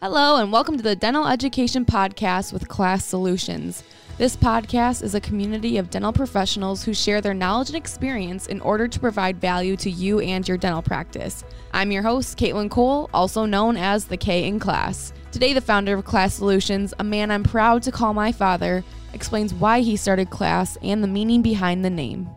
Hello and welcome to the Dental Education Podcast with Class Solutions. This podcast is a community of dental professionals who share their knowledge and experience in order to provide value to you and your dental practice. I'm your host, Caitlin Cole, also known as the K in Class. Today, the founder of Class Solutions, a man I'm proud to call my father, explains why he started Class and the meaning behind the name.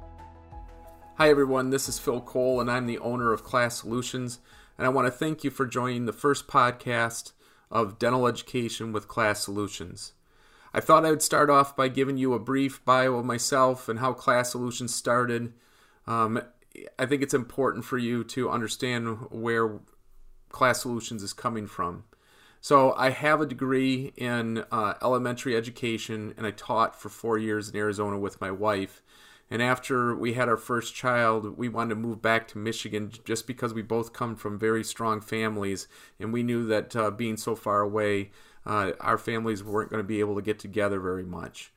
Hi everyone, this is Phil Cole and I'm the owner of Class Solutions, and I want to thank you for joining the first podcast of Dental Education with Class Solutions. I thought I would start off by giving you a brief bio of myself and how Class Solutions started. I think it's important for you to understand where Class Solutions is coming from. So I have a degree in elementary education, and I taught for 4 years in Arizona with my wife. And after we had our first child, we wanted to move back to Michigan just because we both come from very strong families. And we knew that being so far away, our families weren't going to be able to get together very much.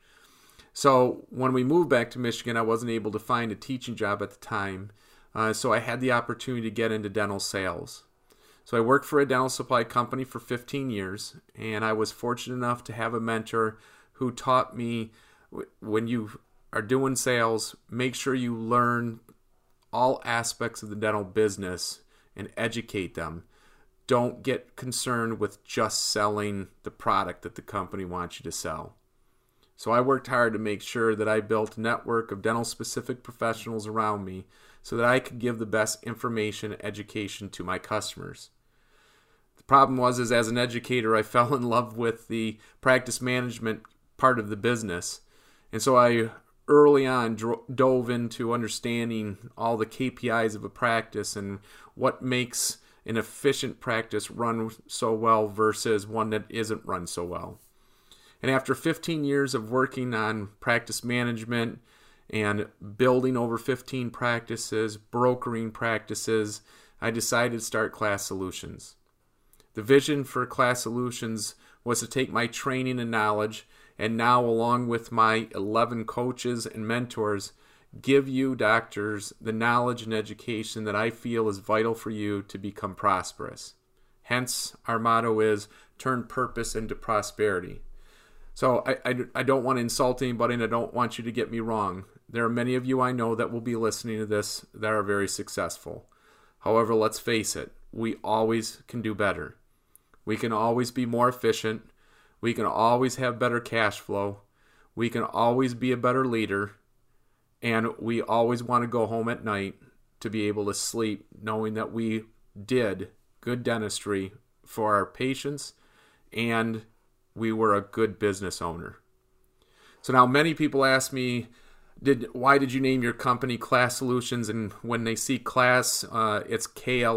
So when we moved back to Michigan, I wasn't able to find a teaching job at the time. So I had the opportunity to get into dental sales. So I worked for a dental supply company for 15 years. And I was fortunate enough to have a mentor who taught me when you are doing sales, make sure you learn all aspects of the dental business and educate them. Don't get concerned with just selling the product that the company wants you to sell. So I worked hard to make sure that I built a network of dental-specific professionals around me so that I could give the best information and education to my customers. The problem was, as an educator, I fell in love with the practice management part of the business. And so I early on dove into understanding all the KPIs of a practice and what makes an efficient practice run so well versus one that isn't run so well. And after 15 years of working on practice management and building over 15 practices, brokering practices, I decided to start Class Solutions. The vision for Class Solutions was to take my training and knowledge and now, along with my 11 coaches and mentors, give you doctors the knowledge and education that I feel is vital for you to become prosperous. Hence, our motto is, turn purpose into prosperity. So I don't want to insult anybody, and I don't want you to get me wrong. There are many of you I know that will be listening to this that are very successful. However, let's face it, we always can do better. We can always be more efficient. We can always have better cash flow. We can always be a better leader. And we always want to go home at night to be able to sleep knowing that we did good dentistry for our patients and we were a good business owner. So now many people ask me, why did you name your company Class Solutions? And when they see Class, it's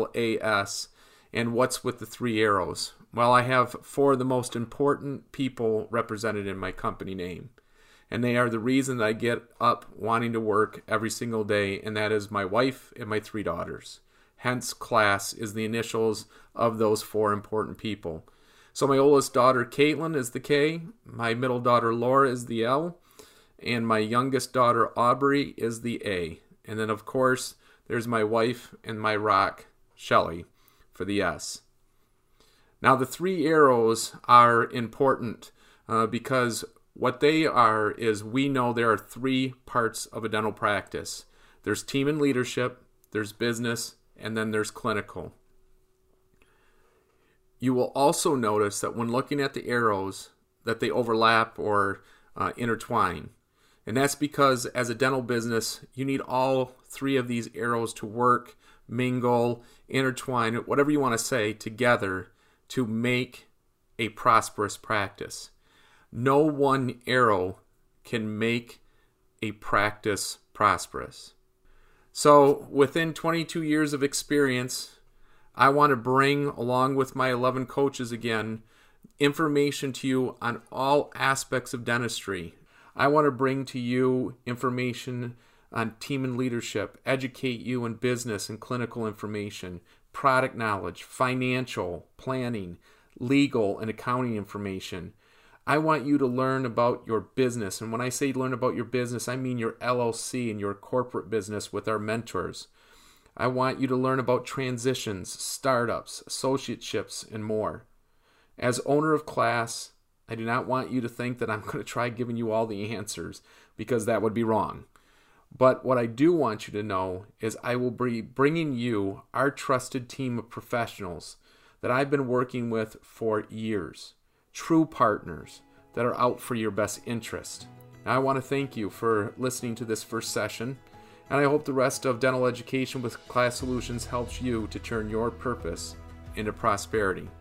KLAS. And what's with the 3 arrows? Well, I have 4 of the most important people represented in my company name. And they are the reason that I get up wanting to work every single day, and that is my wife and my 3 daughters. Hence, Class is the initials of those 4 important people. So my oldest daughter, Caitlin, is the K. My middle daughter, Laura, is the L. And my youngest daughter, Aubrey, is the A. And then, of course, there's my wife and my rock, Shelly, for the S. Now, the 3 arrows are important because what they are is we know there are 3 parts of a dental practice. There's team and leadership, there's business, and then there's clinical. You will also notice that when looking at the arrows that they overlap or intertwine. And that's because as a dental business, you need all 3 of these arrows to work, mingle, intertwine, whatever you want to say, together to make a prosperous practice. No one arrow can make a practice prosperous. So within 22 years of experience, I want to bring, along with my 11 coaches again, information to you on all aspects of dentistry. I want to bring to you information on team and leadership, educate you in business and clinical information, product knowledge, financial, planning, legal, and accounting information. I want you to learn about your business. And when I say learn about your business, I mean your LLC and your corporate business with our mentors. I want you to learn about transitions, startups, associateships, and more. As owner of Class, I do not want you to think that I'm going to try giving you all the answers, because that would be wrong. But what I do want you to know is I will be bringing you our trusted team of professionals that I've been working with for years, true partners that are out for your best interest. Now, I want to thank you for listening to this first session, and I hope the rest of Dental Education with Class Solutions helps you to turn your purpose into prosperity.